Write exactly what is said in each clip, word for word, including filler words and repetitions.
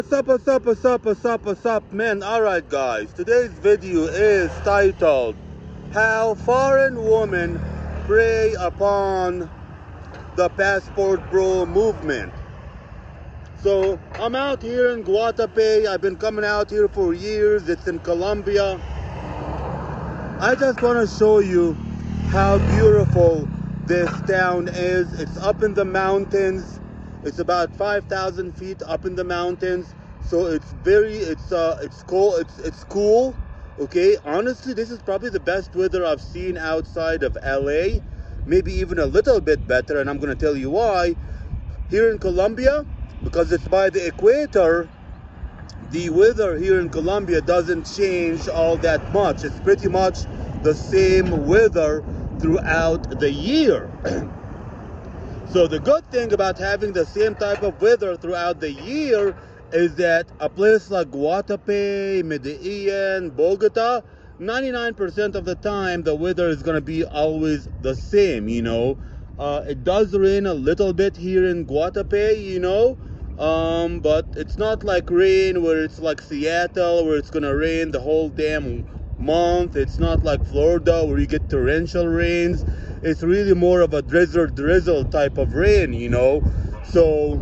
What's up, what's up, what's up, what's up, what's up, man? Alright, guys, today's video is titled How Foreign Women Prey Upon the Passport Bro Movement. So, I'm out here in Guatapé. I've been coming out here for years. It's in Colombia. I just want to show you how beautiful this town is. It's up in the mountains. It's about five thousand feet up in the mountains. So it's very, it's uh, it's cool. It's it's cool. Okay. Honestly, this is probably the best weather I've seen outside of L A. Maybe even a little bit better, and I'm gonna tell you why. Here in Colombia, because it's by the equator, the weather here in Colombia doesn't change all that much. It's pretty much the same weather throughout the year. So the good thing about having the same type of weather throughout the year is that a place like Guatapé, Medellin, Bogota, ninety-nine percent of the time the weather is going to be always the same, you know. Uh, it does rain a little bit here in Guatapé, you know, um, but it's not like rain where it's like Seattle, where it's going to rain the whole damn month. It's not like Florida where you get torrential rains. It's really more of a drizzle drizzle type of rain, you know. So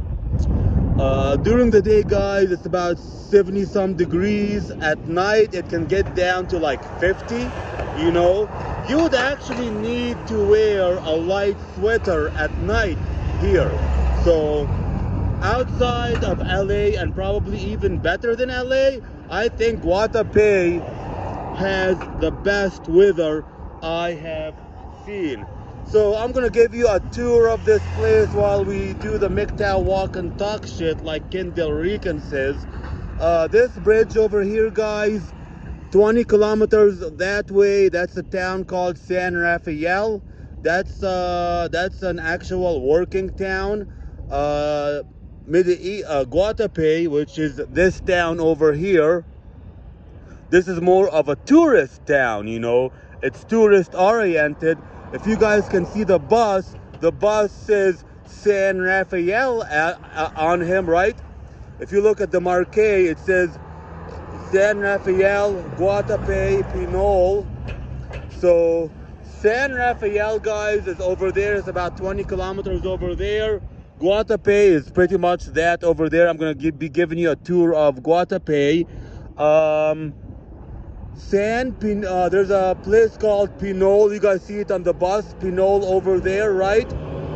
uh, during the day, guys, it's about seventy some degrees. At night it can get down to like fifty, you know. You would actually need to wear a light sweater at night here. So outside of L A, and probably even better than L A, I think Guatapé has the best weather I have seen. So I'm gonna give you a tour of this place while we do the M G T O W walk and talk shit like Ken Del Rican says. Uh, this bridge over here, guys, twenty kilometers that way, that's a town called San Rafael. That's uh, that's an actual working town. Uh, Medellin, uh, Guatapé, which is this town over here, this is more of a tourist town, you know. It's tourist oriented. If you guys can see the bus, the bus says San Rafael at, uh, on him, right? If you look at the marquee, it says San Rafael, Guatapé, Pinol. So San Rafael, guys, is over there. It's about twenty kilometers over there. Guatapé is pretty much that over there. I'm gonna give, be giving you a tour of Guatapé. Um, San Pin, uh, there's a place called Pinol. You guys see it on the bus, Pinol over there, right?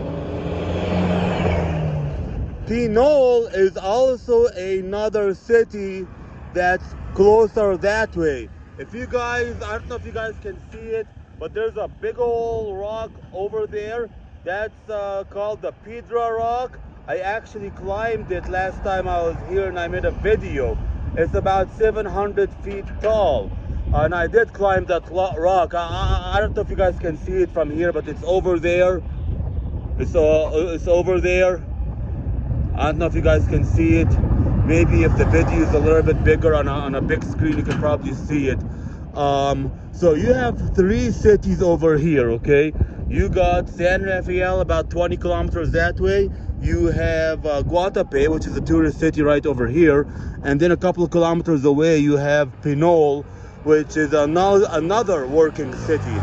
Pinol is also another city that's closer that way. If you guys, I don't know if you guys can see it, but there's a big old rock over there. That's uh, called the Piedra Rock. I actually climbed it last time I was here and I made a video. It's about seven hundred feet tall. And I did climb that rock. I, I, I don't know if you guys can see it from here, but it's over there. It's, uh, it's over there. I don't know if you guys can see it. Maybe if the video is a little bit bigger on a, on a big screen, you can probably see it. Um, so you have three cities over here, okay? You got San Rafael, about twenty kilometers that way. You have uh, Guatapé, which is a tourist city right over here. And then a couple of kilometers away, you have Pinol, which is another, another working city.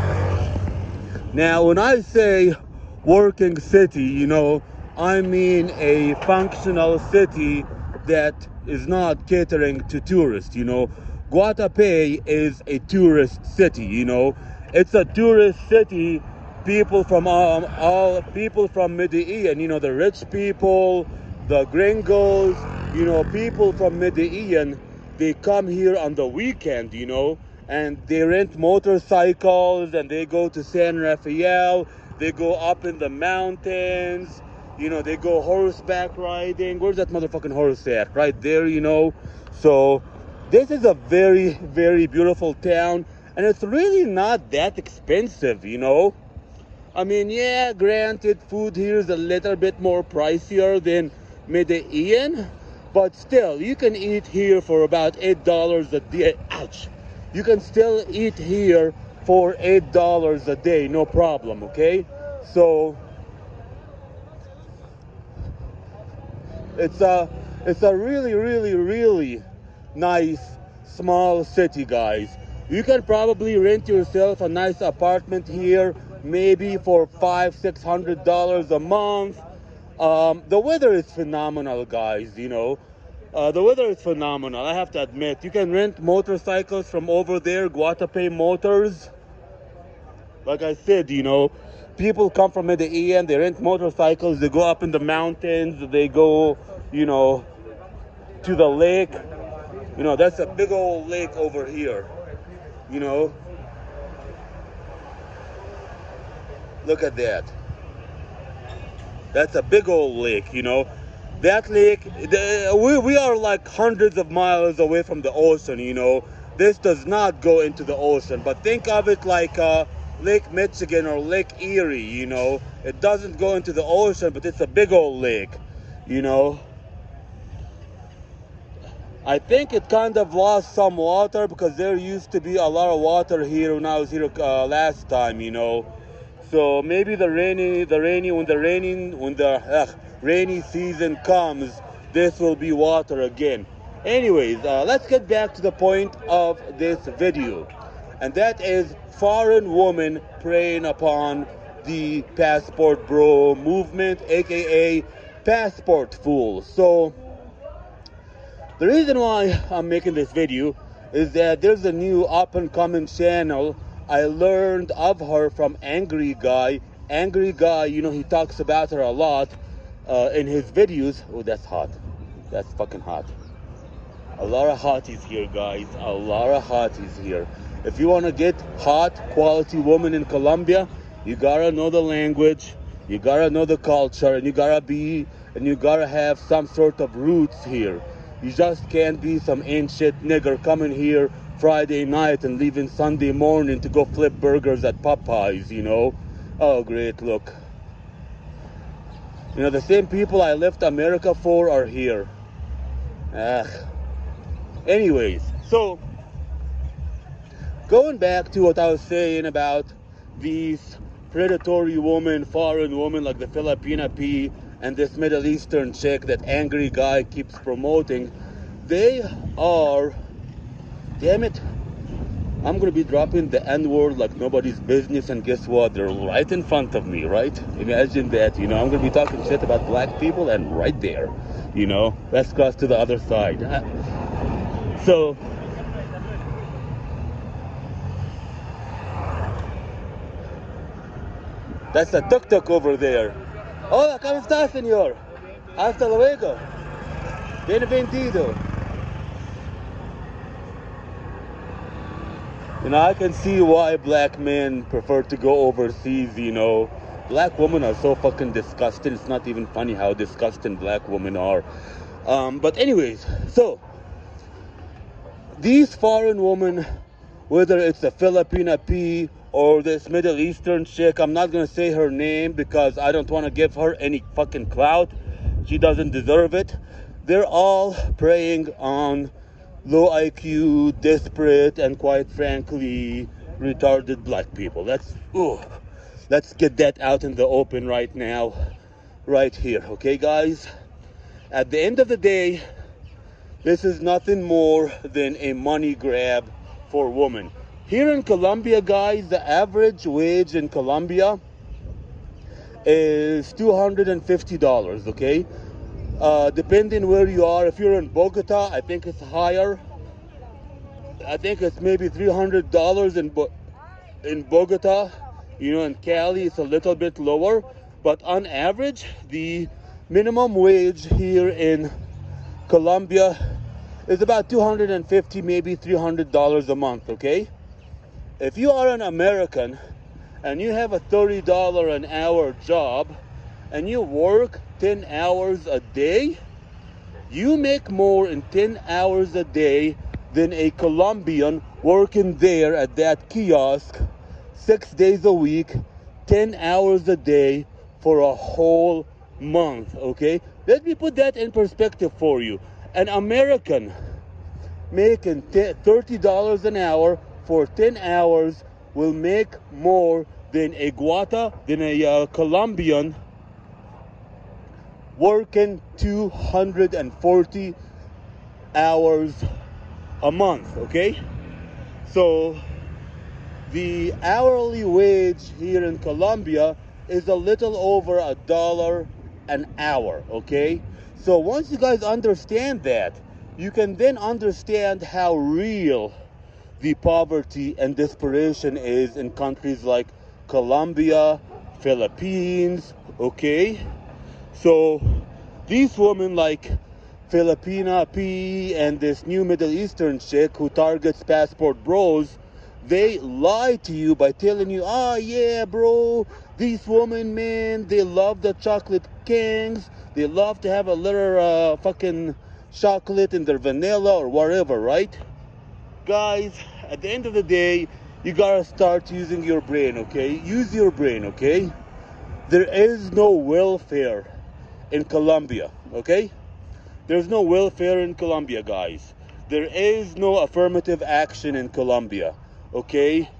Now, when I say working city, you know, I mean a functional city that is not catering to tourists, you know. Guatapé is a tourist city, you know. It's a tourist city. People from um, all people from Medellin, you know, the rich people, the gringos, you know, people from Medellin, they come here on the weekend, you know, and they rent motorcycles and they go to San Rafael. They go up in the mountains, you know, they go horseback riding. Where's that motherfucking horse at? Right there, you know. So this is a very, very beautiful town, and it's really not that expensive, you know. I mean, yeah, granted, food here is a little bit more pricier than Medellin, but still, you can eat here for about eight dollars a day. Ouch! You can still eat here for eight dollars a day, no problem, okay? So, it's a, It's a really, really, really nice small city, guys. You can probably rent yourself a nice apartment here, maybe for five, six hundred dollars a month. Um, the weather is phenomenal, guys. You know, uh, the weather is phenomenal. I have to admit, you can rent motorcycles from over there, Guatapé Motors. Like I said, you know, people come from Medellin, they rent motorcycles, they go up in the mountains, they go, you know, to the lake. You know, that's a big old lake over here. You know, look at that. That's a big old lake, you know. That lake, the, we, we are like hundreds of miles away from the ocean, you know. This does not go into the ocean, but think of it like uh, Lake Michigan or Lake Erie, you know. It doesn't go into the ocean, but it's a big old lake, you know. I think it kind of lost some water because there used to be a lot of water here when I was here uh, last time, you know. So maybe the rainy, the rainy, when the raining, when the uh, rainy season comes, this will be water again. Anyways, uh, let's get back to the point of this video, and that is foreign woman preying upon the passport bro movement, aka passport fool. So the reason why I'm making this video is that there's a new up-and-coming channel. I learned of her from Angry Guy. Angry Guy, you know, he talks about her a lot uh, in his videos. Oh, that's hot. That's fucking hot. A lot of hotties here, guys. A lot of hotties here. If you want to get hot, quality woman in Colombia, you gotta know the language, you gotta know the culture, and you gotta be, and you gotta have some sort of roots here. You just can't be some ancient nigger coming here Friday night and leaving Sunday morning to go flip burgers at Popeyes, you know. Oh, great, look. You know, the same people I left America for are here. Ugh. Anyways, so, going back to what I was saying about these predatory women, foreign women like the Filipina P and this Middle Eastern chick that Angry Guy keeps promoting, they are, damn it, I'm gonna be dropping the N-word like nobody's business, and guess what? They're right in front of me, right? Imagine that, you know, I'm gonna be talking shit about black people and right there, you know, let's cross to the other side. So, that's a tuk-tuk over there. Hola, ¿cómo está, señor? Hasta luego. Bienvenido. You know, I can see why black men prefer to go overseas, you know. Black women are so fucking disgusting. It's not even funny how disgusting black women are. Um, but anyways, so, these foreign women, whether it's the Filipina P or this Middle Eastern chick, I'm not gonna say her name because I don't want to give her any fucking clout. She doesn't deserve it. They're all preying on low I Q, desperate, and quite frankly, retarded black people. Let's, ooh, let's get that out in the open right now, right here, okay, guys? At the end of the day, this is nothing more than a money grab for women. Here in Colombia, guys, the average wage in Colombia is two hundred fifty dollars, okay? Uh, depending where you are, if you're in Bogota, I think it's higher. I think it's maybe three hundred dollars in, Bo in Bogota. You know, in Cali, it's a little bit lower. But on average, the minimum wage here in Colombia is about two hundred fifty, maybe three hundred dollars a month, okay? If you are an American and you have a thirty dollars an hour job and you work ten hours a day, you make more in ten hours a day than a Colombian working there at that kiosk six days a week, ten hours a day for a whole month, okay? Let me put that in perspective for you. An American making thirty dollars an hour for ten hours will make more than a Guata, than a uh, Colombian working two hundred forty hours a month, okay? So the hourly wage here in Colombia is a little over a dollar an hour, okay? So once you guys understand that, you can then understand how real the poverty and desperation is in countries like Colombia, Philippines, okay? So these women like Filipina P and this new Middle Eastern chick who targets passport bros, they lie to you by telling you, oh yeah, bro, these women, man, they love the chocolate kings. They love to have a little uh, fucking chocolate in their vanilla or whatever, right? Guys, at the end of the day, you gotta start using your brain, okay? Use your brain, okay? There is no welfare in Colombia, okay? There's no welfare in Colombia, guys. There is no affirmative action in Colombia, okay?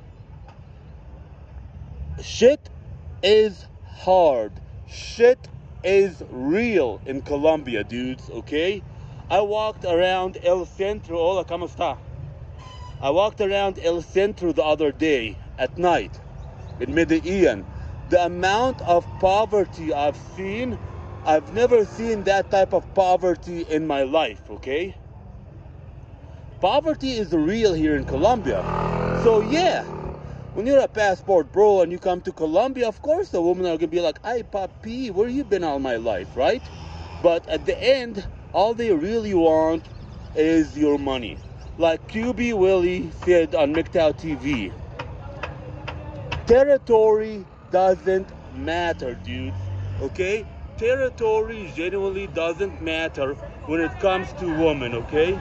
Shit is hard. Shit is real in Colombia, dudes, okay? I walked around El Centro. Hola, ¿cómo está? I walked around El Centro the other day at night in Medellin. The amount of poverty I've seen, I've never seen that type of poverty in my life, okay? Poverty is real here in Colombia. So yeah, when you're a passport bro and you come to Colombia, of course the women are gonna be like, "Ay, papi, where you been all my life," right? But at the end, all they really want is your money. Like Q B Willie said on M G T O W T V, territory doesn't matter, dudes, okay? Territory genuinely doesn't matter when it comes to women, okay?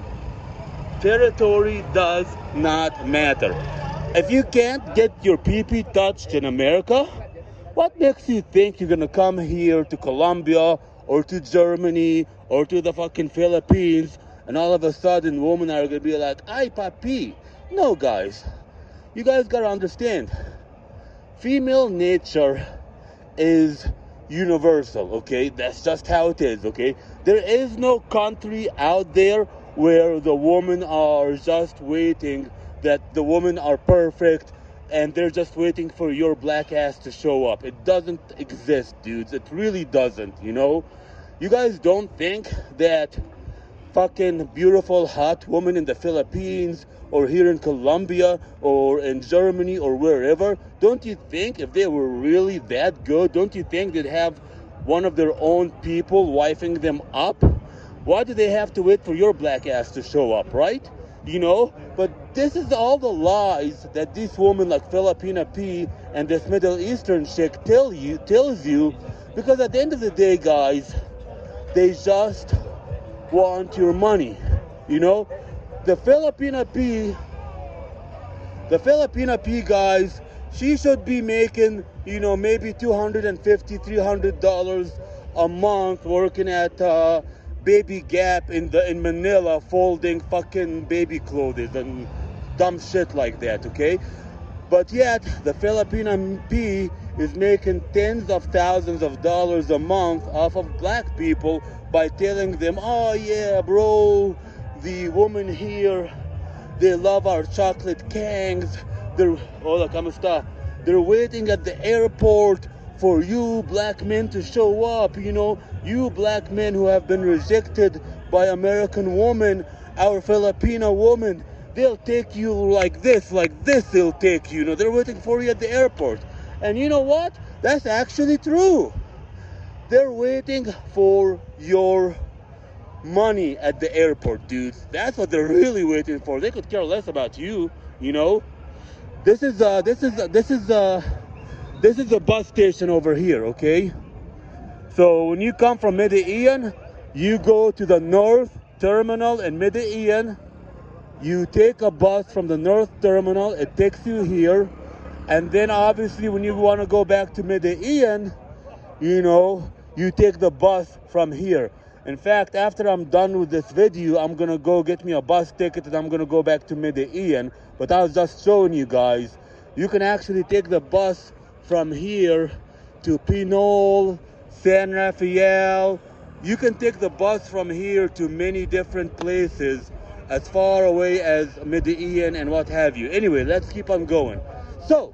Territory does not matter. If you can't get your pee-pee touched in America, what makes you think you're gonna come here to Colombia or to Germany or to the fucking Philippines and all of a sudden women are gonna be like, "Ay, papi"? No, guys. You guys gotta understand. Female nature is universal, okay? That's just how it is, okay? There is no country out there where the women are just waiting, that the women are perfect and they're just waiting for your black ass to show up. It doesn't exist, dudes. It really doesn't, you know? You guys don't think that fucking beautiful hot woman in the Philippines or here in Colombia or in Germany or wherever, don't you think if they were really that good, don't you think they'd have one of their own people wifing them up? Why do they have to wait for your black ass to show up, right? You know? But this is all the lies that these women like Filipina P and this Middle Eastern chick tell you, tells you, because at the end of the day, guys, they just want your money, you know? The Filipina P, the Filipina P, guys, she should be making, you know, maybe two hundred fifty, three hundred dollars a month working at uh, Baby Gap in the in Manila, folding fucking baby clothes and dumb shit like that, okay? But yet, the Filipina P is making tens of thousands of dollars a month off of black people by telling them, "Oh yeah, bro, the women here, they love our chocolate kings. They're, hola, ¿cómo está? They're waiting at the airport for you black men to show up, you know, you black men who have been rejected by American women, our Filipina woman, they'll take you like this, like this they'll take you, you know, they're waiting for you at the airport." And you know what? That's actually true. They're waiting for your money at the airport, dudes. That's what they're really waiting for. They could care less about you, you know. This is uh this is uh, this is uh this is a bus station over here, okay? So when you come from Medellin, you go to the North Terminal in Medellin. You take a bus from the North Terminal. It takes you here. And then obviously when you want to go back to Medellin, you know, you take the bus from here. In fact, after I'm done with this video, I'm going to go get me a bus ticket and I'm going to go back to Medellin. But I was just showing you guys, you can actually take the bus from here to Pinol, San Rafael. You can take the bus from here to many different places as far away as Medellin and what have you. Anyway, let's keep on going. So,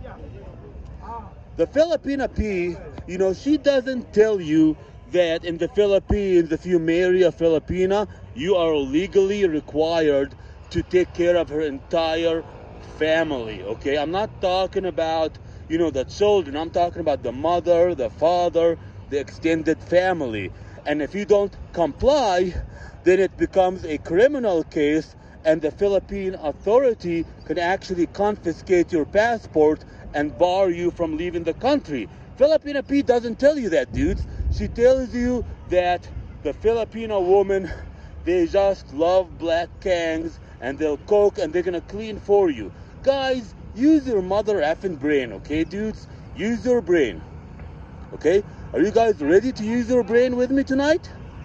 the Filipina P, you know, she doesn't tell you that in the Philippines, if you marry a Filipina, you are legally required to take care of her entire family, okay? I'm not talking about, you know, the children. I'm talking about the mother, the father, the extended family. And if you don't comply, then it becomes a criminal case, and the Philippine authority can actually confiscate your passport and bar you from leaving the country. Filipina P doesn't tell you that, dudes. She tells you that the Filipino woman, they just love black kangs, and they'll cook and they're gonna clean for you. Guys, use your mother effing brain, okay, dudes? Use your brain, okay? Are you guys ready to use your brain with me tonight?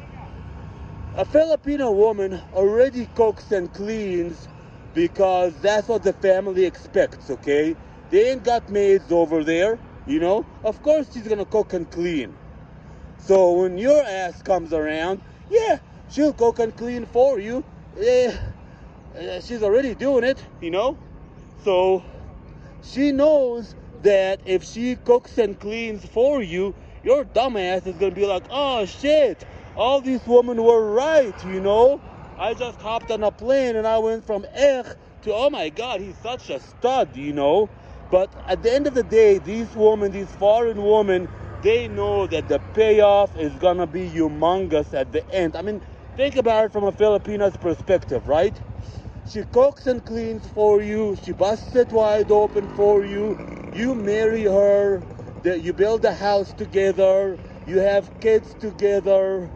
A Filipino woman already cooks and cleans because that's what the family expects, okay? They ain't got maids over there, you know? Of course she's gonna cook and clean. So when your ass comes around, yeah, she'll cook and clean for you. Yeah, she's already doing it, you know? So she knows that if she cooks and cleans for you, your dumbass is gonna be like, oh shit, all these women were right, you know? I just hopped on a plane and I went from eh to, oh my God, he's such a stud, you know? But at the end of the day, these women, these foreign women, they know that the payoff is gonna be humongous at the end. I mean, think about it from a Filipina's perspective, right? She cooks and cleans for you. She busts it wide open for you. You marry her. You build a house together. You have kids together.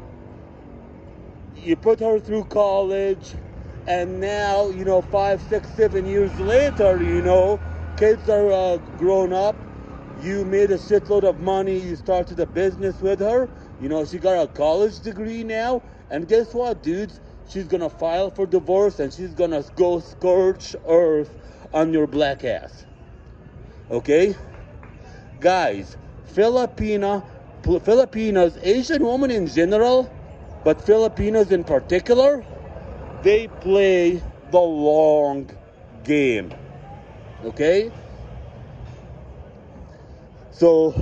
You put her through college. And now, you know, five, six, seven years later, you know, kids are uh, grown up. You made a shitload of money. You started a business with her. You know, she got a college degree now. And guess what, dudes? She's going to file for divorce and she's going to go scorch earth on your black ass. Okay? Guys, Filipina, Filipinos, Asian women in general, but Filipinos in particular, they play the long game. Okay? So,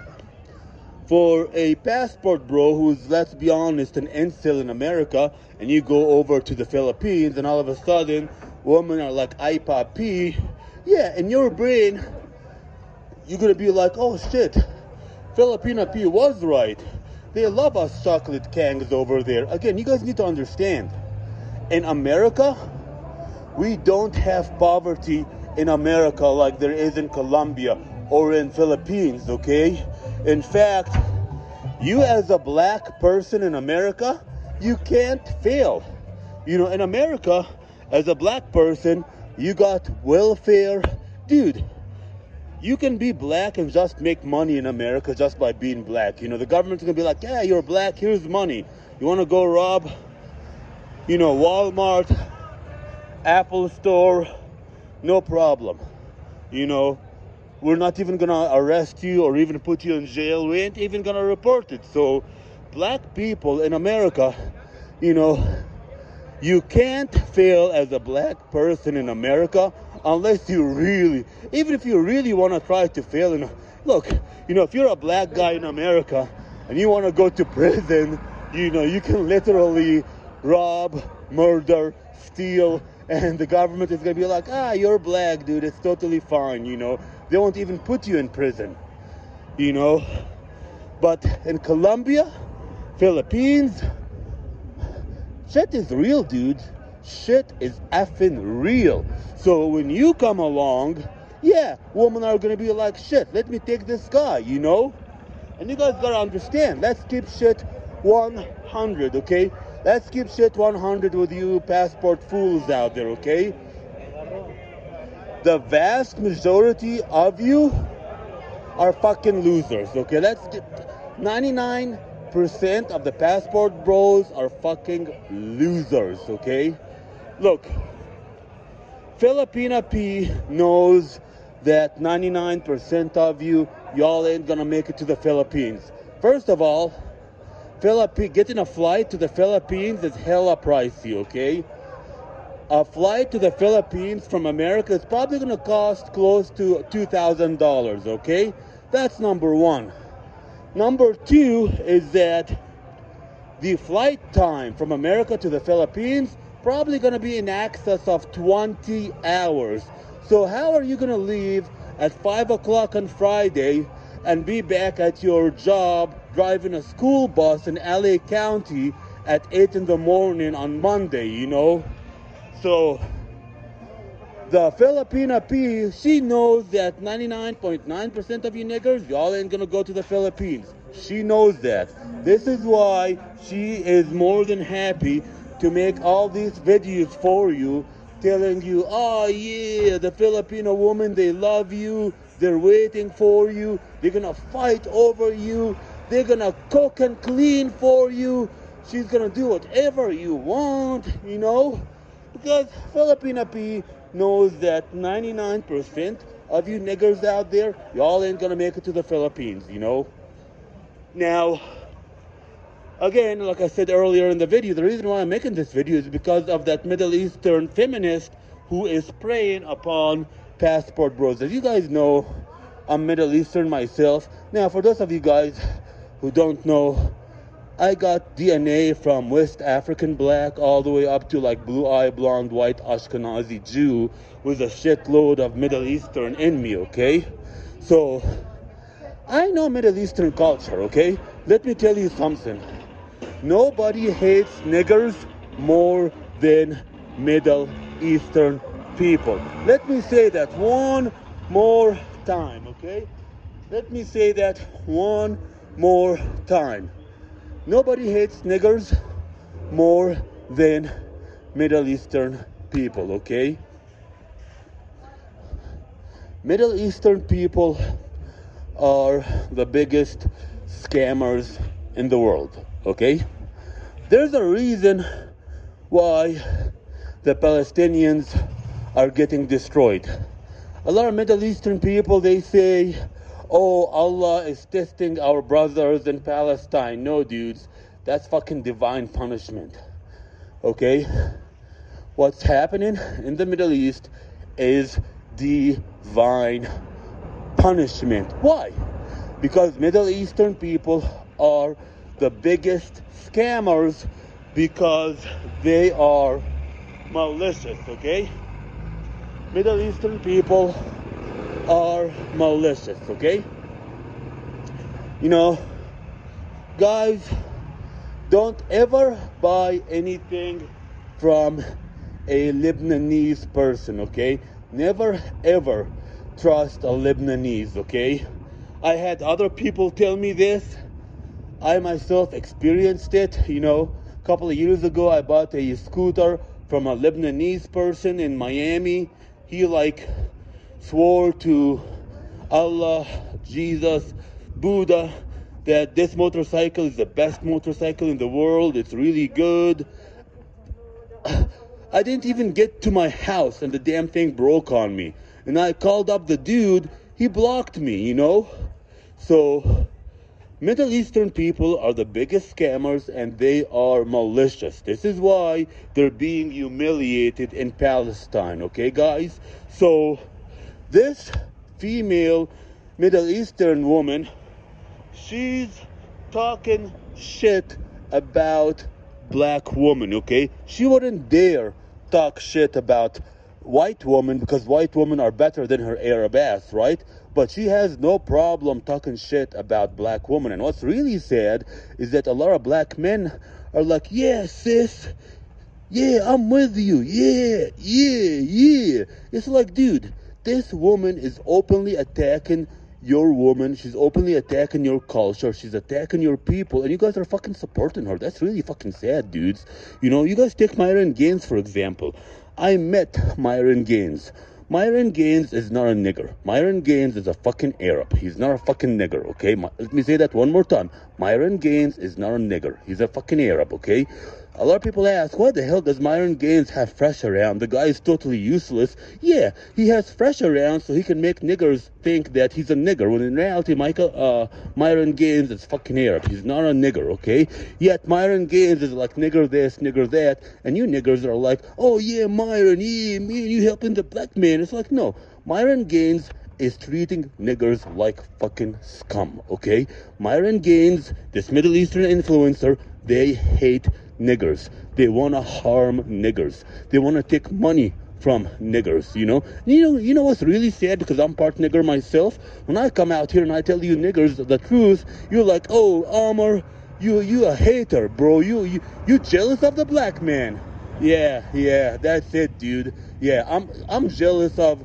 for a passport bro who's, let's be honest, an incel in America, and you go over to the Philippines and all of a sudden women are like I P A P, yeah, in your brain you're gonna be like, oh shit, Filipina P was right. They love us chocolate kangs over there. Again, you guys need to understand, in America, we don't have poverty in America like there is in Colombia or in Philippines, okay? In fact, you as a black person in America, you can't fail. You know, in America, as a black person, you got welfare. Dude, you can be black and just make money in America just by being black. You know, the government's gonna be like, yeah, you're black, here's money. You wanna go rob, you know, Walmart, Apple Store, no problem. You know, we're not even gonna arrest you or even put you in jail. We ain't even gonna report it. So black people in America, you know, you can't fail as a black person in America unless you really, even if you really want to try to fail. In, look, you know, if you're a black guy in America and you want to go to prison, you know, you can literally rob, murder, steal, and the government is going to be like, ah, you're black, dude, it's totally fine, you know. They won't even put you in prison, you know. But in Colombia, Philippines, shit is real, dude. Shit is effing real. So when you come along, yeah, women are going to be like, shit, let me take this guy, you know. And you guys got to understand, let's keep shit one hundred, okay? Let's keep shit one hundred with you passport fools out there, okay? The vast majority of you are fucking losers, okay? Let's get ninety-nine percent of the passport bros are fucking losers, okay? Look, Filipina P knows that ninety-nine percent of you, y'all ain't gonna make it to the Philippines. First of all, Philippi- getting a flight to the Philippines is hella pricey, okay? A flight to the Philippines from America is probably going to cost close to two thousand dollars, okay? That's number one. Number two is that the flight time from America to the Philippines probably going to be in excess of twenty hours. So how are you going to leave at five o'clock on Friday and be back at your job driving a school bus in L A County at eight in the morning on Monday, you know? So the Filipina P, she knows that ninety-nine point nine percent of you niggers, y'all ain't gonna go to the Philippines. She knows that. This is why she is more than happy to make all these videos for you, telling you, oh yeah, the Filipino woman, they love you, they're waiting for you, they're gonna fight over you, they're gonna cook and clean for you, she's gonna do whatever you want, you know? Because Filipina P knows that ninety-nine percent of you niggers out there, y'all ain't gonna make it to the Philippines, you know? Now, again, like I said earlier in the video, the reason why I'm making this video is because of that Middle Eastern feminist who is preying upon passport bros. As you guys know, I'm Middle Eastern myself. Now, for those of you guys who don't know, I got D N A from West African black all the way up to like blue-eye, blonde, white Ashkenazi Jew with a shitload of Middle Eastern in me, okay? So, I know Middle Eastern culture, okay? Let me tell you something. Nobody hates niggers more than Middle Eastern people. Let me say that one more time, okay? Let me say that one more time. Nobody hates niggers more than Middle Eastern people, okay? Middle Eastern people are the biggest scammers in the world, okay? There's a reason why the Palestinians are getting destroyed. A lot of Middle Eastern people, they say, oh, Allah is testing our brothers in Palestine. No, dudes, that's fucking divine punishment, okay? What's happening in the Middle East is divine punishment. Why? Because Middle Eastern people are the biggest scammers because they are malicious, okay? Middle Eastern people are malicious, okay? You know, guys, don't ever buy anything from a Lebanese person, okay? Never ever trust a Lebanese, okay? I had other people tell me this. I myself experienced it, you know. A couple of years ago, I bought a scooter from a Lebanese person in Miami. He like swore to Allah, Jesus, Buddha, that this motorcycle is the best motorcycle in the world. It's really good. I didn't even get to my house and the damn thing broke on me. And I called up the dude, he blocked me, you know? So, Middle Eastern people are the biggest scammers and they are malicious. This is why they're being humiliated in Palestine, okay, guys? So, this female Middle Eastern woman, she's talking shit about black women, okay? She wouldn't dare talk shit about white women because white women are better than her Arab ass, right? But she has no problem talking shit about black women. And what's really sad is that a lot of black men are like, yeah, sis, yeah, I'm with you, yeah, yeah, yeah. It's like, dude, this woman is openly attacking your woman. She's openly attacking your culture. She's attacking your people. And you guys are fucking supporting her. That's really fucking sad, dudes. You know, you guys take Myron Gaines, for example. I met Myron Gaines. Myron Gaines is not a nigger. Myron Gaines is a fucking Arab. He's not a fucking nigger, okay? My, let me say that one more time. Myron Gaines is not a nigger. He's a fucking Arab, okay? A lot of people ask, why the hell does Myron Gaines have Fresh around? The guy is totally useless. Yeah, he has Fresh around so he can make niggers think that he's a nigger, when in reality, Michael, uh, Myron Gaines is fucking Arab. He's not a nigger, okay? Yet Myron Gaines is like nigger this, nigger that, and you niggers are like, oh yeah, Myron, yeah, man, you helping the black man. It's like, no, Myron Gaines is treating niggers like fucking scum, okay? Myron Gaines, this Middle Eastern influencer, they hate niggers. They want to harm niggers. They want to take money from niggers, you know? You know, you know what's really sad, because I'm part nigger myself? When I come out here and I tell you niggers the truth, you're like, oh, Omar, you you a hater, bro. You you you jealous of the black man. Yeah, yeah, that's it, dude. Yeah, I'm I'm jealous of.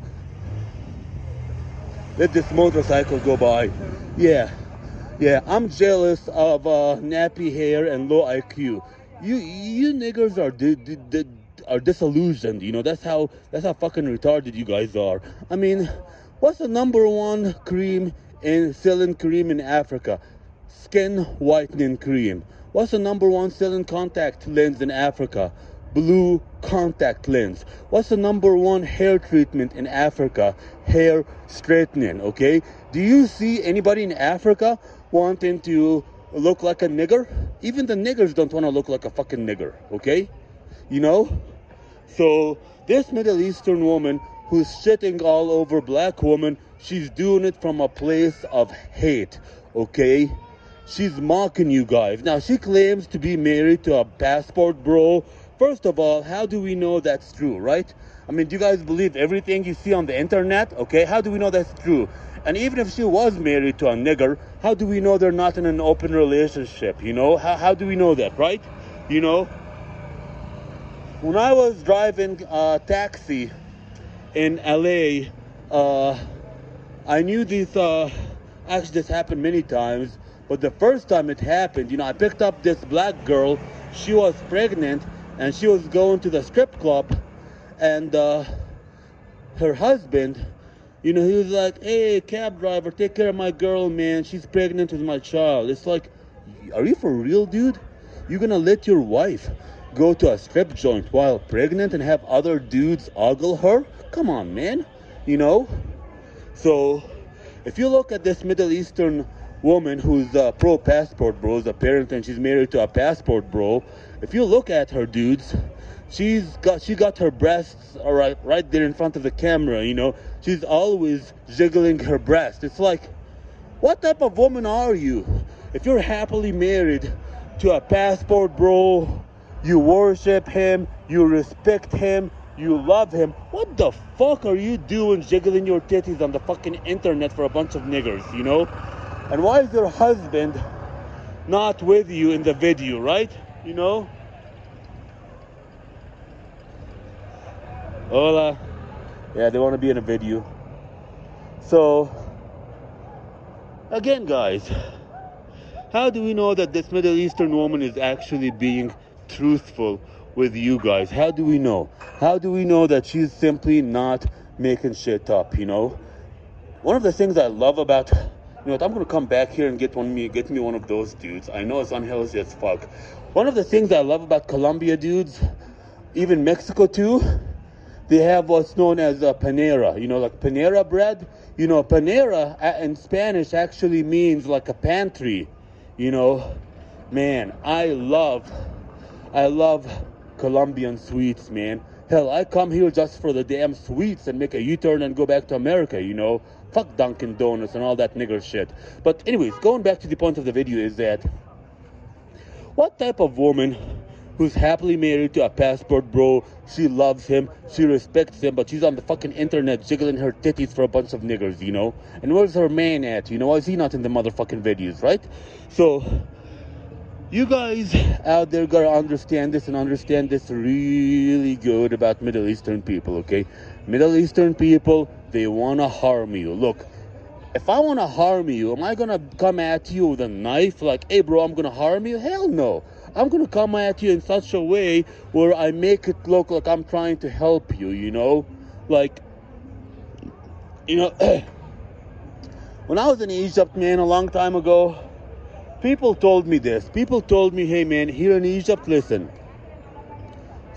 Let this motorcycle go by. Yeah, yeah, I'm jealous of uh, nappy hair and low I Q. You you niggers are di- di- di- are disillusioned. You know, that's how that's how fucking retarded you guys are. I mean, what's the number one cream in selling cream in Africa? Skin whitening cream. What's the number one selling contact lens in Africa? Blue contact lens. What's the number one hair treatment in Africa? Hair straightening, okay? Do you see anybody in Africa wanting to look like a nigger? Even the niggers don't want to look like a fucking nigger, okay? You know? So this Middle Eastern woman who's shitting all over black women, she's doing it from a place of hate, okay? She's mocking you guys. Now, she claims to be married to a passport bro. First of all, how do we know that's true, right? I mean, do you guys believe everything you see on the internet? Okay, how do we know that's true? And even if she was married to a nigger, how do we know they're not in an open relationship, you know? How, how do we know that, right? You know? When I was driving a taxi in L A, uh, I knew this, uh, actually this happened many times, but the first time it happened, you know, I picked up this black girl. She was pregnant, and she was going to the strip club, and uh, her husband, you know, he was like, hey, cab driver, take care of my girl, man. She's pregnant with my child. It's like, are you for real, dude? You're gonna let your wife go to a strip joint while pregnant and have other dudes ogle her? Come on, man. You know? So, if you look at this Middle Eastern woman who's uh, pro passport bros, apparently, and she's married to a passport bro, if you look at her, dudes, she's got she got her breasts all right right there in front of the camera, you know. She's always jiggling her breast. It's like, what type of woman are you? If you're happily married to a passport bro, you worship him, you respect him, you love him, what the fuck are you doing jiggling your titties on the fucking internet for a bunch of niggers, you know? And why is your husband not with you in the video, right? You know? Hola. Yeah, they want to be in a video. So, again, guys, how do we know that this Middle Eastern woman is actually being truthful with you guys? How do we know? How do we know that she's simply not making shit up, you know? One of the things I love about... You know what, I'm going to come back here and get one me get me one of those dudes. I know it's unhealthy as fuck. One of the things I love about Colombia dudes, even Mexico too, they have what's known as a panera. You know, like panera bread. You know, panera in Spanish actually means like a pantry. You know, man, I love, I love Colombian sweets, man. Hell, I come here just for the damn sweets and make a U-turn and go back to America, you know. Fuck Dunkin' Donuts and all that nigger shit. But anyways, going back to the point of the video is that, what type of woman who's happily married to a passport bro, she loves him, she respects him, but she's on the fucking internet jiggling her titties for a bunch of niggers, you know? And where's her man at, you know? Why is he not in the motherfucking videos, right? So, you guys out there gotta understand this and understand this really good about Middle Eastern people, okay? Middle Eastern people, they wanna harm you. Look, if I wanna harm you, am I gonna come at you with a knife like, hey bro, I'm gonna harm you? Hell no. I'm gonna come at you in such a way where I make it look like I'm trying to help you, you know? Like, you know, when I was in Egypt, man, a long time ago, people told me this. People told me, hey man, here in Egypt, listen,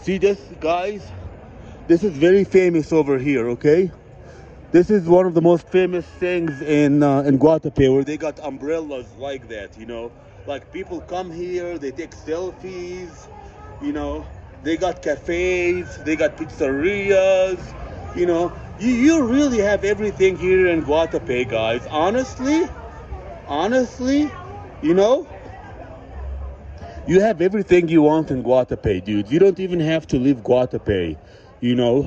See this, guys? This is very famous over here, okay? This is one of the most famous things in uh, in Guatapé, where they got umbrellas like that, you know? Like, people come here, they take selfies, you know? They got cafes, they got pizzerias, you know? You, you really have everything here in Guatapé, guys. Honestly, honestly, you know? You have everything you want in Guatapé, dude. You don't even have to leave Guatapé, you know?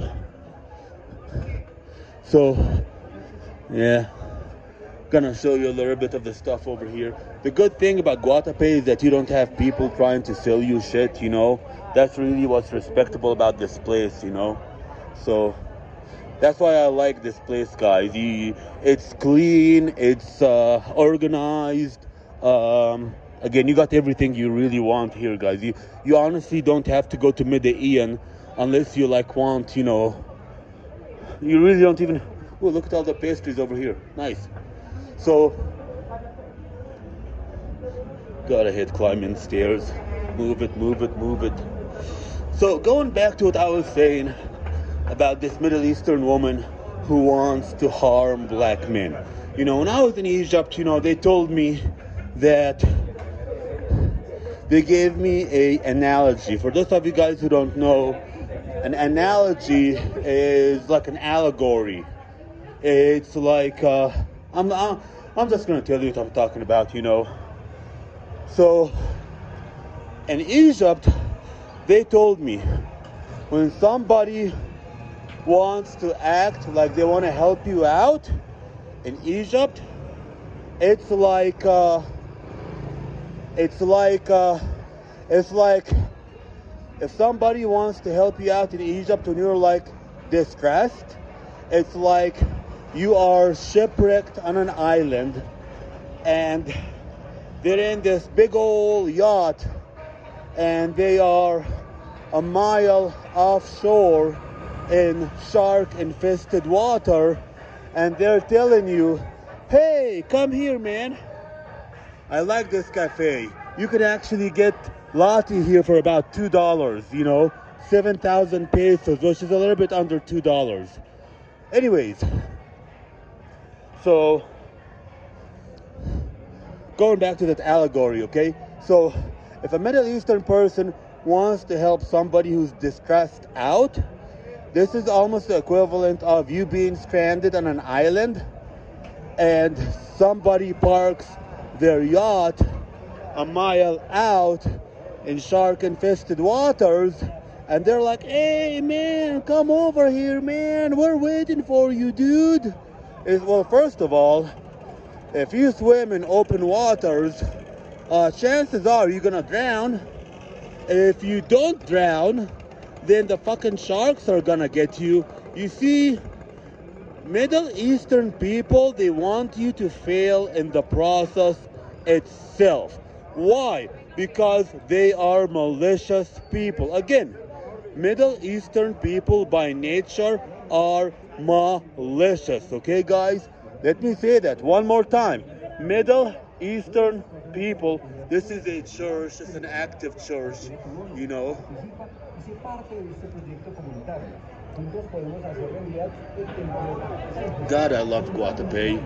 So, yeah, gonna show you a little bit of the stuff over here. The good thing about Guatapé is that you don't have people trying to sell you shit, you know? That's really what's respectable about this place, you know? So, that's why I like this place, guys. You, it's clean, it's uh, organized. Um, again, you got everything you really want here, guys. You, you honestly don't have to go to Medellin unless you, like, want, you know... You really don't even... Oh, look at all the pastries over here. Nice. So, gotta hit climbing stairs. Move it, move it, move it. So, going back to what I was saying about this Middle Eastern woman who wants to harm black men. You know, when I was in Egypt, you know, they told me that... They gave me a analogy. For those of you guys who don't know, an analogy is like an allegory. It's like, uh, I'm, I'm, I'm just going to tell you what I'm talking about, you know. So, in Egypt, they told me, when somebody wants to act like they want to help you out, in Egypt, it's like, uh, it's like, uh, it's like, if somebody wants to help you out in Egypt when you're like distressed, it's like you are shipwrecked on an island and they're in this big old yacht and they are a mile offshore in shark-infested water and they're telling you, hey, come here, man. I like this cafe. You can actually get latte here for about two dollars, you know, seven thousand pesos, which is a little bit under two dollars. Anyways, so, going back to that allegory, okay? So, if a Middle Eastern person wants to help somebody who's distressed out, this is almost the equivalent of you being stranded on an island and somebody parks their yacht a mile out in shark-infested waters, and they're like, hey, man, come over here, man. We're waiting for you, dude. It, well, first of all, if you swim in open waters, uh, chances are you're gonna drown. If you don't drown, then the fucking sharks are gonna get you. You see, Middle Eastern people, they want you to fail in the process itself. Why? Because they are malicious people. Again, Middle Eastern people by nature are malicious. Okay, guys? Let me say that one more time. Middle Eastern people, this is a church, it's an active church, you know. God, I love Guatapé.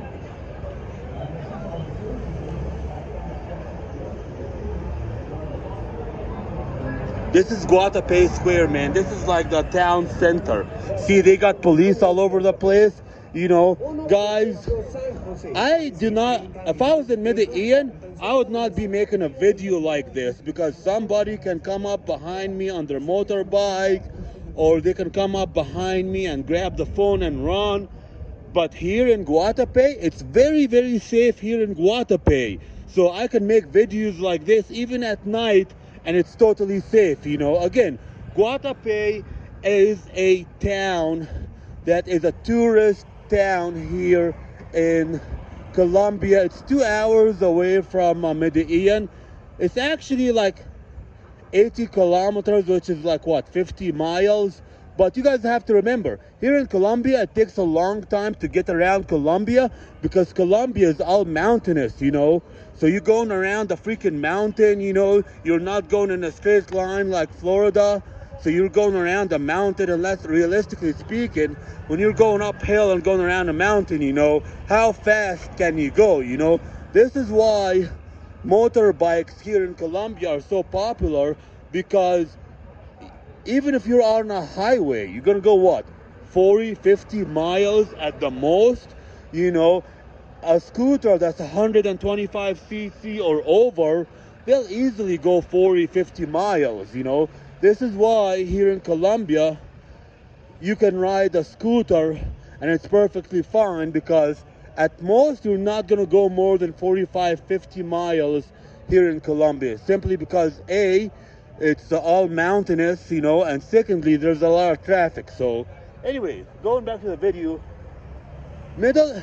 This is Guatapé Square, man. This is like the town center. See, they got police all over the place. You know, guys, I do not, if I was in Medellin, I would not be making a video like this because somebody can come up behind me on their motorbike, or they can come up behind me and grab the phone and run. But here in Guatapé, it's very, very safe here in Guatapé. So I can make videos like this even at night, and it's totally safe, you know. Again, Guatapé is a town that is a tourist town here in Colombia. It's two hours away from uh, Medellin. It's actually like eighty kilometers, which is like what, fifty miles. But you guys have to remember, here in Colombia, it takes a long time to get around Colombia because Colombia is all mountainous, you know. So you're going around the freaking mountain, you know. You're not going in a straight line like Florida. So you're going around the mountain, unless realistically speaking, when you're going uphill and going around a mountain, you know, how fast can you go, you know? This is why motorbikes here in Colombia are so popular, because even if you're on a highway, you're gonna go what, forty, fifty miles at the most, you know? A scooter that's one hundred twenty-five c c or over, they'll easily go forty, fifty miles, you know? This is why here in Colombia, you can ride a scooter and it's perfectly fine, because at most you're not gonna go more than forty-five, fifty miles here in Colombia, simply because A, it's all mountainous, you know, and secondly, there's a lot of traffic. So anyway, going back to the video, Middle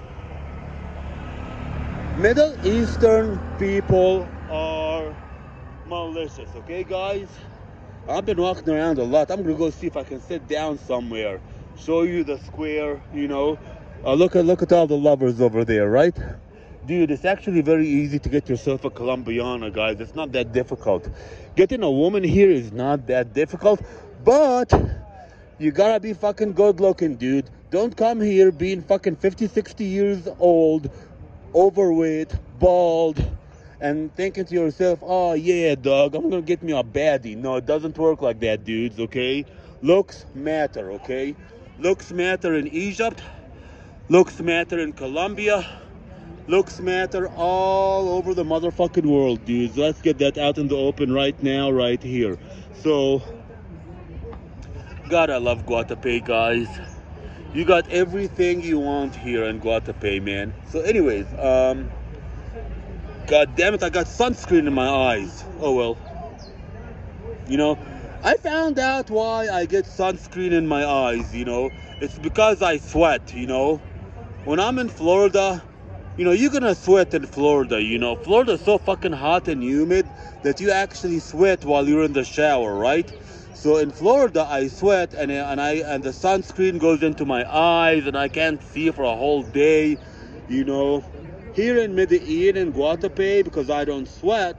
Middle Eastern people are malicious, okay guys? I've been walking around a lot. I'm gonna go see if I can sit down somewhere, show you the square, you know. Uh, look at look at all the lovers over there, right? Dude, it's actually very easy to get yourself a Colombiana, guys. It's not that difficult. Getting a woman here is not that difficult, but you gotta be fucking good looking, dude. Don't come here being fucking fifty, sixty years old, overweight, bald, and thinking to yourself, oh yeah, dog, I'm gonna get me a baddie. No, it doesn't work like that, dudes, okay? Looks matter, okay? Looks matter in Egypt, looks matter in Colombia, looks matter all over the motherfucking world, dudes. Let's get that out in the open right now, right here. So, God, I love Guatapé, guys. You got everything you want here in Guatapé, man. So anyways, um, God damn it, I got sunscreen in my eyes. Oh well. You know, I found out why I get sunscreen in my eyes, you know. It's because I sweat, you know. When I'm in Florida, you know, you're gonna sweat in Florida, you know. Florida's so fucking hot and humid that you actually sweat while you're in the shower, right? So in Florida, I sweat, and and I and the sunscreen goes into my eyes, and I can't see for a whole day, you know. Here in Medellin and Guatapé, because I don't sweat,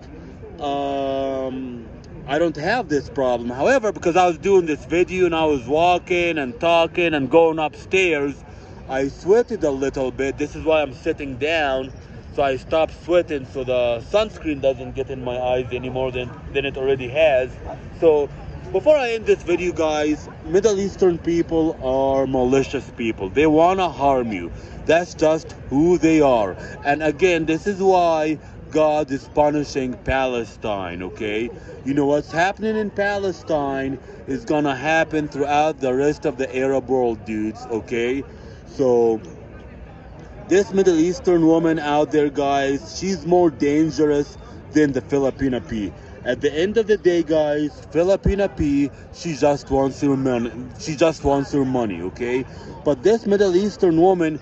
um, I don't have this problem. However, because I was doing this video and I was walking and talking and going upstairs, I sweated a little bit. This is why I'm sitting down, so I stopped sweating so the sunscreen doesn't get in my eyes any more than, than it already has. So before I end this video, guys, Middle Eastern people are malicious people. They want to harm you. That's just who they are. And again, this is why God is punishing Palestine, okay? You know, what's happening in Palestine is gonna happen throughout the rest of the Arab world, dudes, okay? So this Middle Eastern woman out there, guys, she's more dangerous than the Filipina P. At the end of the day, guys, Filipina P, she just wants her money. She just wants her money, okay? But this Middle Eastern woman,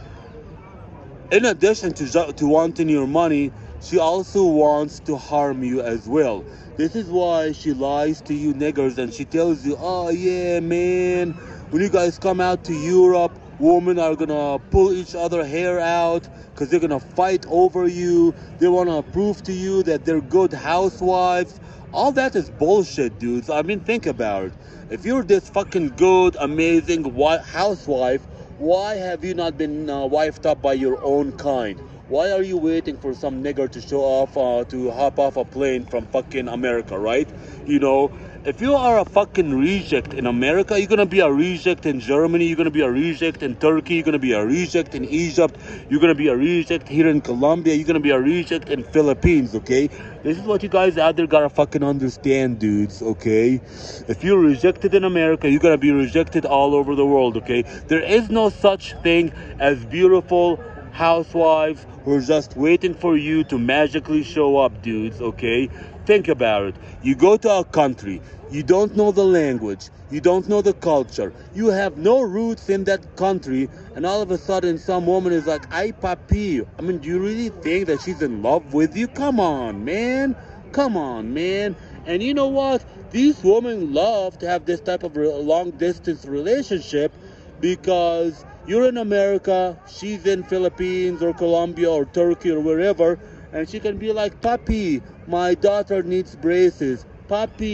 in addition to to wanting your money, she also wants to harm you as well. This is why she lies to you niggers, and she tells you, oh yeah, man, when you guys come out to Europe, women are gonna pull each other hair out because they're gonna fight over you. They wanna prove to you that they're good housewives. All that is bullshit, dudes. I mean, think about it. If you're this fucking good, amazing housewife, why have you not been uh, wifed up by your own kind? Why are you waiting for some nigger to show off, uh, to hop off a plane from fucking America, right? You know, if you are a fucking reject in America, you're gonna be a reject in Germany, you're gonna be a reject in Turkey, you're gonna be a reject in Egypt, you're gonna be a reject here in Colombia, you're gonna be a reject in Philippines, okay? This is what you guys out there gotta fucking understand, dudes, okay? If you're rejected in America, you're gonna be rejected all over the world, okay? There is no such thing as beautiful housewives who are just waiting for you to magically show up, dudes, okay? Think about it. You go to a country, you don't know the language, you don't know the culture, you have no roots in that country, and all of a sudden some woman is like, ay papi. I mean, do you really think that she's in love with you? Come on, man. Come on, man. And you know what? These women love to have this type of long distance relationship, because you're in America, she's in Philippines or Colombia or Turkey or wherever, and she can be like, papi, my daughter needs braces. Papi,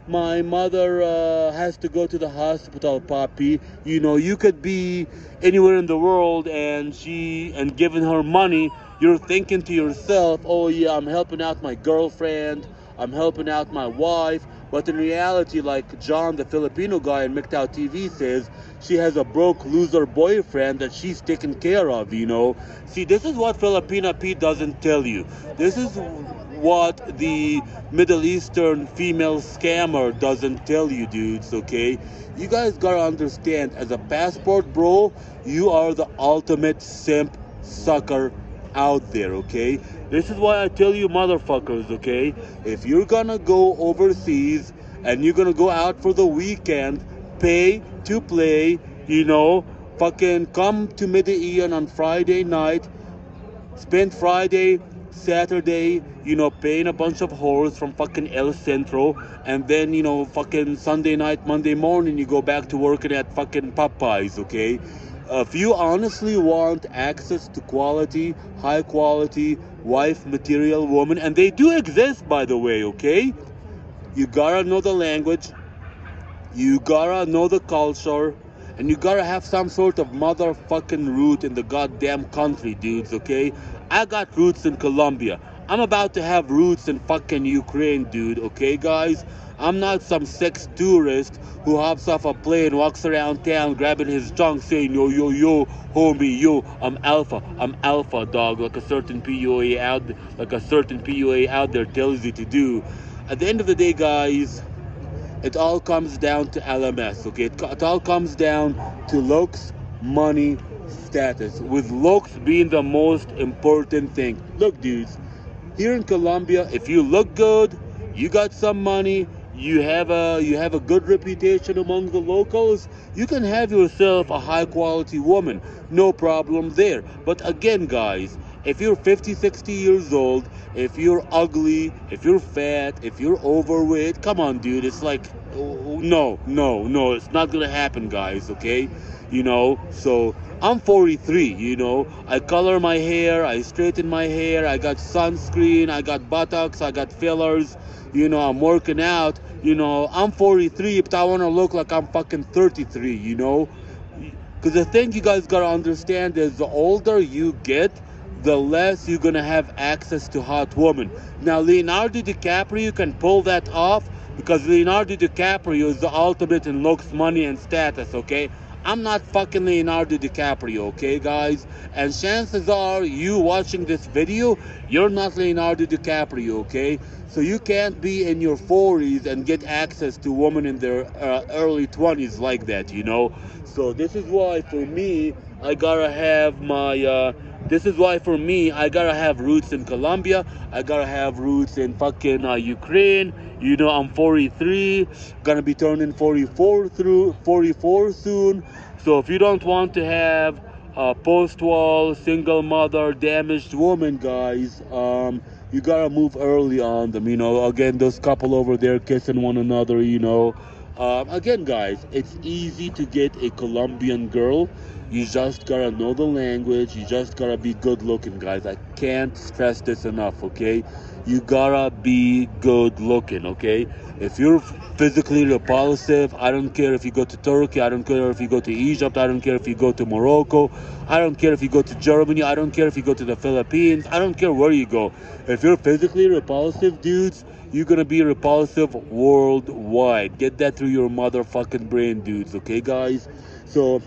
my mother uh, has to go to the hospital, Papi. You know, you could be anywhere in the world and she, and giving her money, you're thinking to yourself, oh yeah, I'm helping out my girlfriend, I'm helping out my wife. But in reality, like John, the Filipino guy in M T V T V says, she has a broke loser boyfriend that she's taking care of, you know. See, this is what Filipina P doesn't tell you. This is what the Middle Eastern female scammer doesn't tell you, dudes, okay? You guys gotta understand, as a passport bro, you are the ultimate simp sucker out there, okay? This is why I tell you motherfuckers, okay? If you're gonna go overseas and you're gonna go out for the weekend, pay to play, you know, fucking come to Medellin on Friday night, spend Friday, Saturday, you know, paying a bunch of whores from fucking El Centro, and then, you know, fucking Sunday night, Monday morning, you go back to working at fucking Popeyes, okay? Uh, if you honestly want access to quality, high quality, wife material woman, and they do exist, by the way, okay? You gotta know the language, you gotta know the culture, and you gotta have some sort of motherfucking root in the goddamn country, dudes, okay? I got roots in Colombia. I'm about to have roots in fucking Ukraine, dude, okay, guys? I'm not some sex tourist who hops off a plane, walks around town, grabbing his junk, saying, yo, yo, yo, homie, yo, I'm alpha, I'm alpha, dog, like a certain P U A out, like a certain P U A out there tells you to do. At the end of the day, guys, it all comes down to L M S, okay? It, it all comes down to looks, money, status, with looks being the most important thing. Look, dudes, here in Colombia, if you look good, you got some money, you have a you have a good reputation among the locals, you can have yourself a high quality woman, no problem there. But again, guys, if you're fifty, sixty years old, if you're ugly, if you're fat, if you're overweight, come on, dude, it's like, no, no, no, it's not gonna happen, guys, okay? You know, so I'm forty-three, you know, I color my hair, I straighten my hair, I got sunscreen, I got buttocks, I got fillers, you know, I'm working out, you know, I'm forty-three, but I want to look like I'm fucking thirty-three, you know, because the thing you guys got to understand is the older you get, the less you're going to have access to hot women. Now, Leonardo DiCaprio can pull that off because Leonardo DiCaprio is the ultimate in looks, money, and status, okay? I'm not fucking Leonardo DiCaprio, okay, guys? And chances are, you watching this video, you're not Leonardo DiCaprio, okay? So you can't be in your forties and get access to women in their uh, early twenties like that, you know? So this is why, for me, I gotta have my... Uh, This is why, for me, I gotta have roots in Colombia. I gotta have roots in fucking uh, Ukraine. You know, I'm forty-three, gonna be turning forty-four through forty-four soon. So if you don't want to have a post-wall, single mother, damaged woman, guys, um, you gotta move early on them. You know, again, those couple over there kissing one another, you know. Um, again, guys, it's easy to get a Colombian girl. You just gotta know the language. You just gotta be good looking, guys. I can't stress this enough, okay? You gotta be good looking, okay? If you're physically repulsive, I don't care if you go to Turkey, I don't care if you go to Egypt, I don't care if you go to Morocco, I don't care if you go to Germany, I don't care if you go to the Philippines, I don't care where you go. If you're physically repulsive, dudes, you're gonna be repulsive worldwide. Get that through your motherfucking brain, dudes, okay, guys? So,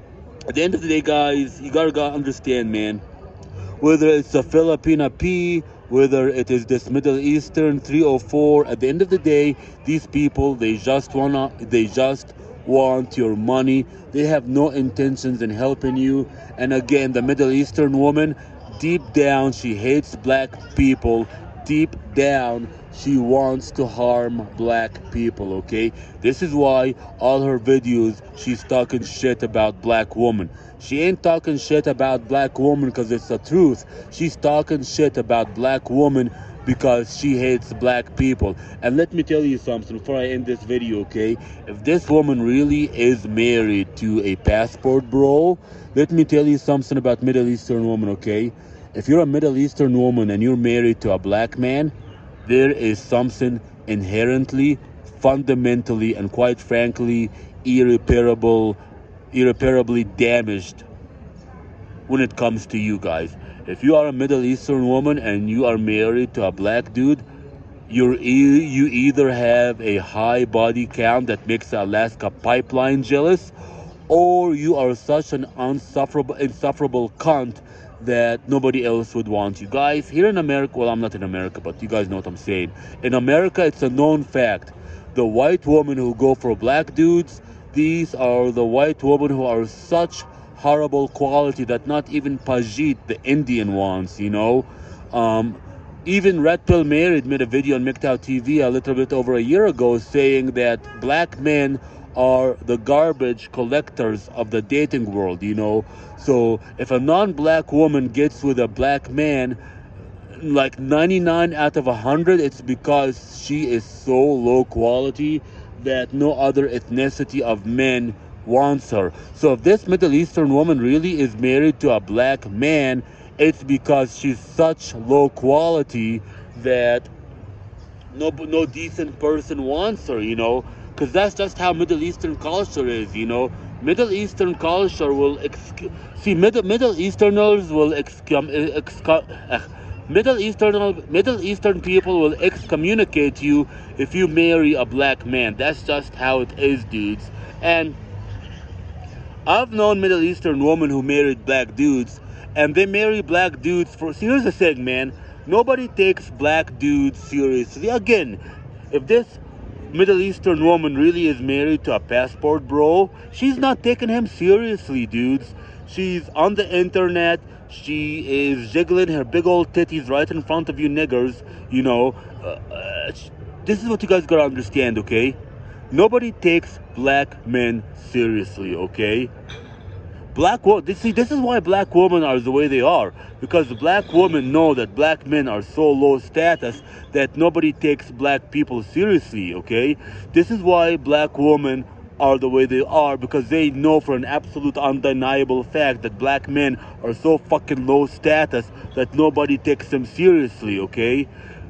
at the end of the day, guys, you gotta, gotta understand, man. Whether it's a Filipina P, whether it is this Middle Eastern three oh four, at the end of the day, these people, they just wanna, they just want your money. They have no intentions in helping you. And again, the Middle Eastern woman, deep down, she hates black people. Deep down, she wants to harm black people, okay? This is why all her videos, she's talking shit about black women. She ain't talking shit about black women because it's the truth. She's talking shit about black women because she hates black people. And let me tell you something before I end this video, okay? If this woman really is married to a passport bro, let me tell you something about Middle Eastern women, okay? If you're a Middle Eastern woman and you're married to a black man, there is something inherently fundamentally and quite frankly irreparable, irreparably damaged when it comes to you guys. If you are a Middle Eastern woman and you are married to a black dude, you're e- you either have a high body count that makes the Alaska pipeline jealous, or you are such an unsufferable, insufferable cunt that nobody else would want you. Guys, here in America, well, I'm not in America, but you guys know what I'm saying. In America, it's a known fact. The white women who go for black dudes, these are the white women who are such horrible quality that not even Pajit, the Indian, wants, you know. Um, even Red Pill Married made a video on M G T O W T V a little bit over a year ago saying that black men are the garbage collectors of the dating world, you know. So if a non-black woman gets with a black man, like ninety-nine out of one hundred, it's because she is so low quality that no other ethnicity of men wants her. So if this Middle Eastern woman really is married to a black man, it's because she's such low quality that no no decent person wants her, you know. Because that's just how Middle Eastern culture is, you know. Middle Eastern culture will ex- see Middle Middle Easterners will excom ex- uh, Middle Eastern Middle Eastern people will excommunicate you if you marry a black man. That's just how it is, dudes. And I've known Middle Eastern women who married black dudes, and they marry black dudes for. See, here's the thing, man. Nobody takes black dudes seriously. Again, if this Middle Eastern woman really is married to a passport bro, she's not taking him seriously, dudes. She's on the internet. She is jiggling her big old titties right in front of you niggers, you know. Uh, uh, this is what you guys gotta understand, okay? Nobody takes black men seriously, okay? Black wo- this, see, this is why black women are the way they are. Because black women know that black men are so low status that nobody takes black people seriously, okay? This is why black women are the way they are, because they know for an absolute undeniable fact that black men are so fucking low status that nobody takes them seriously, okay?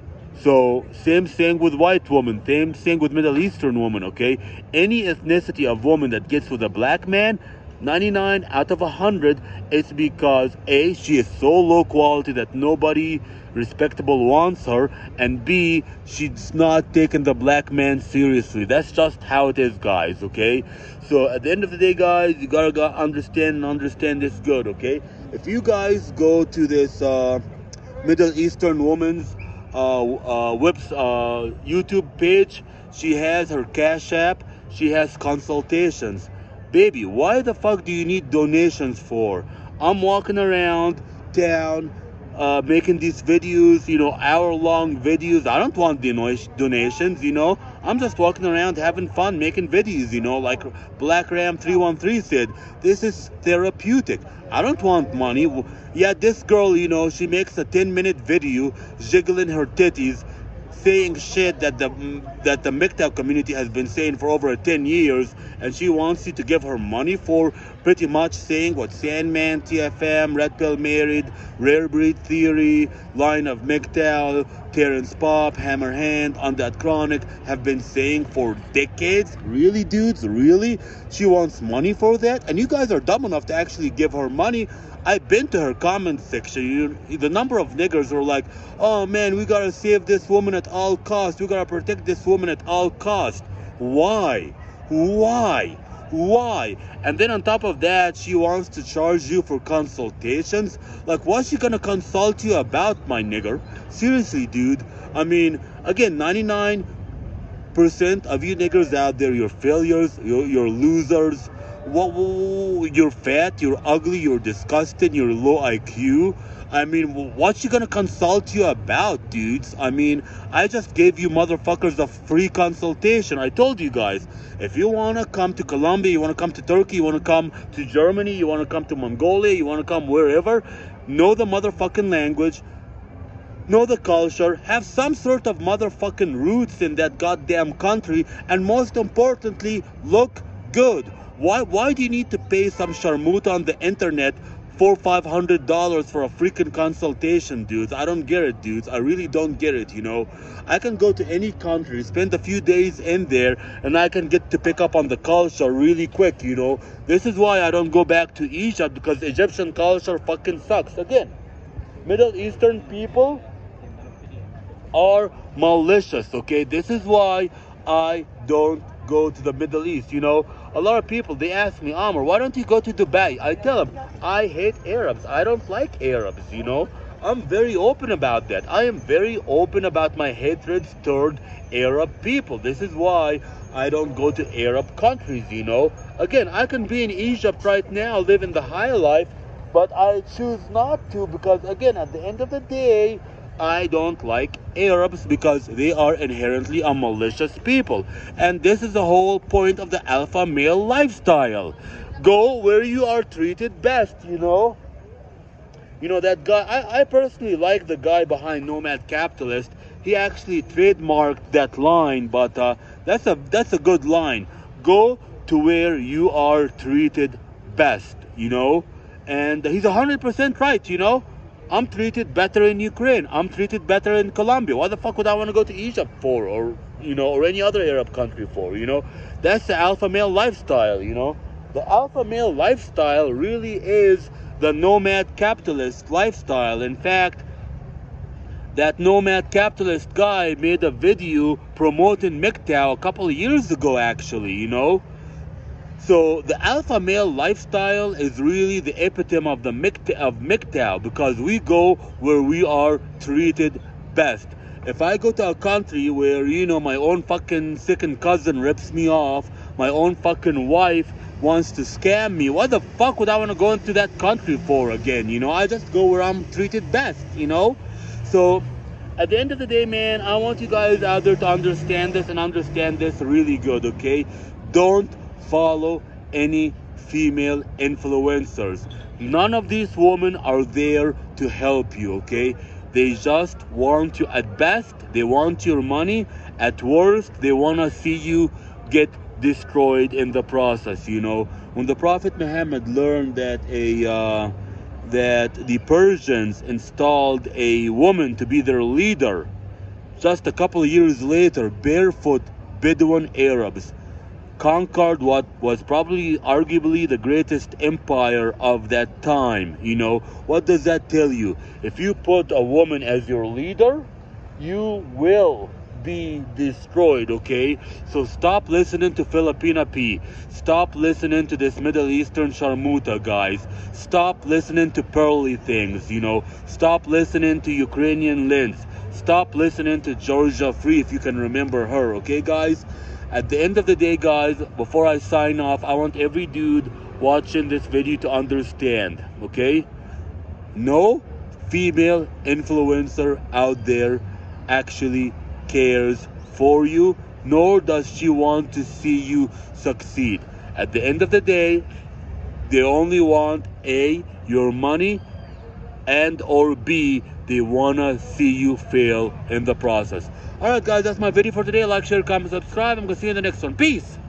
So, same thing with white women, same thing with Middle Eastern women, okay? Any ethnicity of woman that gets with a black man, ninety-nine out of one hundred, it's because A, she is so low quality that nobody respectable wants her, and B, she's not taking the black man seriously. That's just how it is, guys, okay? So at the end of the day, guys, you gotta, gotta understand and understand this good, okay? If you guys go to this uh, Middle Eastern woman's uh, uh, whips uh, YouTube page, she has her Cash App, she has consultations. Baby, why the fuck do you need donations for? I'm walking around town uh, making these videos, you know, hour-long videos. I don't want donations, you know. I'm just walking around having fun making videos, you know, like Black Ram three one three said. This is therapeutic. I don't want money. Yeah, this girl, you know, she makes a ten-minute video jiggling her titties, saying shit that the that the M G T O W community has been saying for over ten years, and she wants you to give her money for pretty much saying what Sandman, T F M, Red Pill Married, Rare Breed Theory, Line of M G T O W, Terrence Pop, Hammerhand, Undead Chronic have been saying for decades. Really, dudes? Really? She wants money for that? And you guys are dumb enough to actually give her money. I've been to her comment section. You, the number of niggers are like, oh man, we gotta save this woman at all costs. We gotta protect this woman at all costs. Why? Why? Why? And then on top of that, she wants to charge you for consultations? Like, what's she gonna consult you about, my nigger? Seriously, dude. I mean, again, ninety-nine percent of you niggers out there, you're failures, you're, you're losers. What, what, you're fat, you're ugly, you're disgusting, you're low I Q. I mean, what's she gonna consult you about, dudes? I mean, I just gave you motherfuckers a free consultation. I told you guys, if you wanna come to Colombia, you wanna come to Turkey, you wanna come to Germany, you wanna come to Mongolia, you wanna come wherever, know the motherfucking language, know the culture, have some sort of motherfucking roots in that goddamn country, and most importantly, look good. Why why do you need to pay some sharmuta on the internet four, five hundred dollars for a freaking consultation, dudes. I don't get it, dudes. I really don't get it, you know. I can go to any country, spend a few days in there, and I can get to pick up on the culture really quick, you know. This is why I don't go back to Egypt, because Egyptian culture fucking sucks. Again, Middle Eastern people are malicious, okay? This is why I don't go to the Middle East, you know. A lot of people, they ask me, Amr, why don't you go to Dubai? I tell them, I hate Arabs. I don't like Arabs, you know. I'm very open about that. I am very open about my hatred toward Arab people. This is why I don't go to Arab countries, you know. Again, I can be in Egypt right now, living the high life, but I choose not to because, again, at the end of the day, I don't like Arabs because they are inherently a malicious people. And this is the whole point of the alpha male lifestyle. Go where you are treated best, you know. You know, that guy, I, I personally like the guy behind Nomad Capitalist. He actually trademarked that line, but uh, that's a that's a good line. Go to where you are treated best, you know. And he's one hundred percent right, you know. I'm treated better in Ukraine. I'm treated better in Colombia. Why the fuck would I want to go to Egypt for, or, you know, or any other Arab country for, you know? That's the alpha male lifestyle, you know? The alpha male lifestyle really is the nomad capitalist lifestyle. In fact, that nomad capitalist guy made a video promoting M G T O W a couple of years ago, actually, you know? So the alpha male lifestyle is really the epitome of the M G T of M G T O W, because we go where we are treated best. If I go to a country where, you know, my own fucking second cousin rips me off, my own fucking wife wants to scam me, what the fuck would I want to go into that country for again? You know, I just go where I'm treated best, you know? So at the end of the day, man, I want you guys out there to understand this and understand this really good, okay? Don't follow any female influencers. None of these women are there to help you, okay? They just want you, at best, they want your money. At worst, they want to see you get destroyed in the process, you know? When the Prophet Muhammad learned that a uh, that the Persians installed a woman to be their leader, just a couple of years later, barefoot Bedouin Arabs conquered what was probably arguably the greatest empire of that time. You know, what does that tell you? If you put a woman as your leader, you will be destroyed, okay? So stop listening to Filipina P. Stop listening to this Middle Eastern Sharmuta, guys. Stop listening to pearly things, you know. Stop listening to Ukrainian Linz. Stop listening to Georgia Free, if you can remember her, okay, guys? At the end of the day, guys, before I sign off, I want every dude watching this video to understand, okay? No female influencer out there actually cares for you, nor does she want to see you succeed. At the end of the day, they only want A, your money, and or B, they wanna see you fail in the process. Alright guys, that's my video for today. Like, share, comment, subscribe. I'm gonna see you in the next one. Peace!